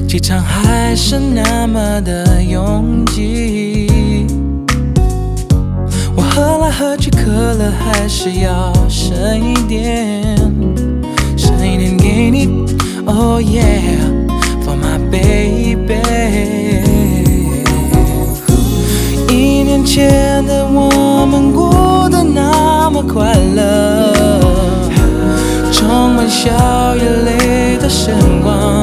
机场还是那么的拥挤，我喝来喝去，可乐还是要剩一点，剩一点给你。Oh yeah, for my baby。 1年前的我们过得那么快乐，充满笑与泪的时光。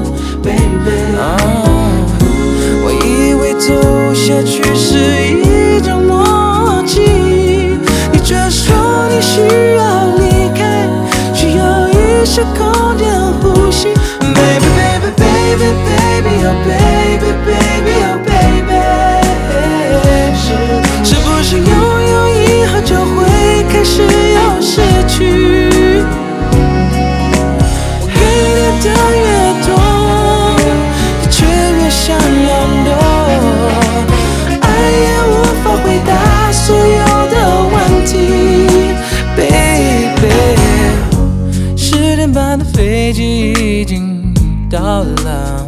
我以为走下去是一种默契，你却说你需要离开，需要一些空间呼吸。Baby baby baby baby oh baby baby oh baby， 是不是拥有以后就会开始有失去？我给你的越多，想要多，爱也无法回答所有的问题 ，baby。10点半的飞机已经到了，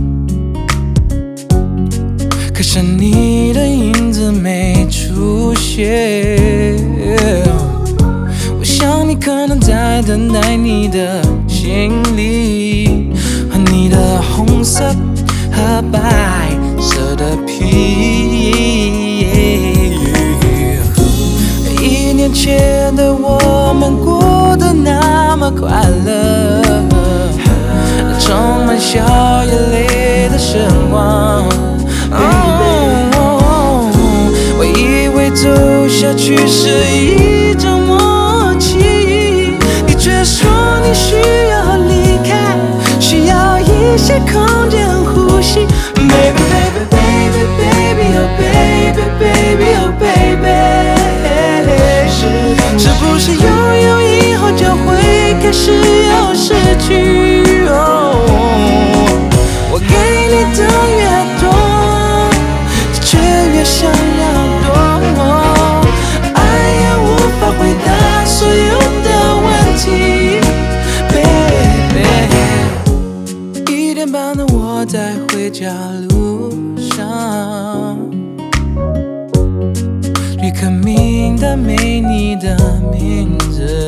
可是你的影子没出现。我想你可能在等待你的行李和你的红色和白色的皮。1年前的我们过得那么快乐，充满笑与泪的时光。我以为走下去是一种默契，你却说你需要离开，需要一些空间呼吸。Baby baby baby baby oh baby baby oh baby， 是不是拥有以后就会开始有失去？我给你的越多，你却越想要多，爱也无法回答所有的问题 ，baby。1点半的我在回家路上，旅客名单没你的名字，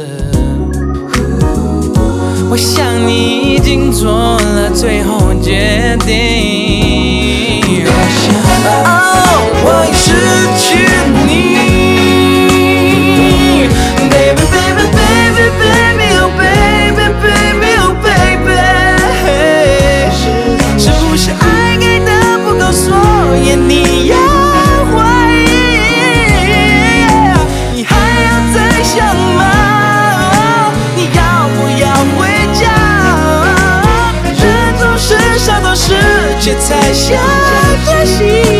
我想你已经做了最后决定。我已失去你 ，baby baby baby baby oh baby baby oh baby， 是不是爱给的不够，所以你要怀疑？你还要再想吗？你要不要回家？人总是想到世界才想珍惜。